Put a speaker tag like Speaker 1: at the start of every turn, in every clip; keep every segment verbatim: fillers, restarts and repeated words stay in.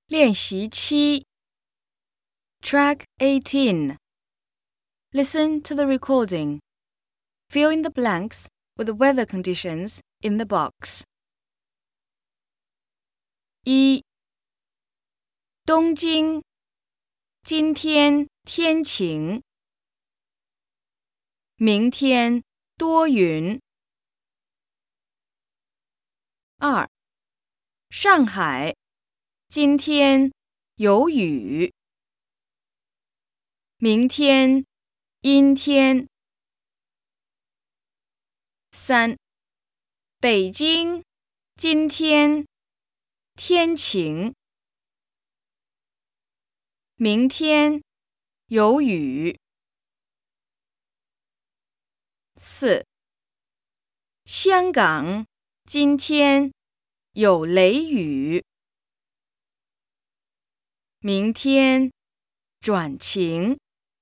Speaker 1: 练习七 Track eighteen. Listen to the recording. Fill in the blanks with the weather conditions in the box. 一、东京，今天天晴，明天多云。二、上海，今天有雨，明天阴天。三、北京，今天天晴，明天有雨。四、香港，今天有雷雨，明天转晴。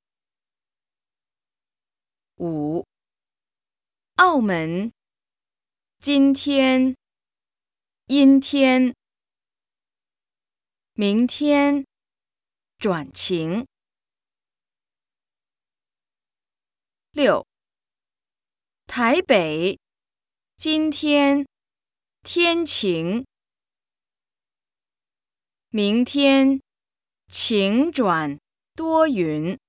Speaker 1: 五、澳门，今天阴天，明天转晴。六、台北，今天天晴，明天晴转多云。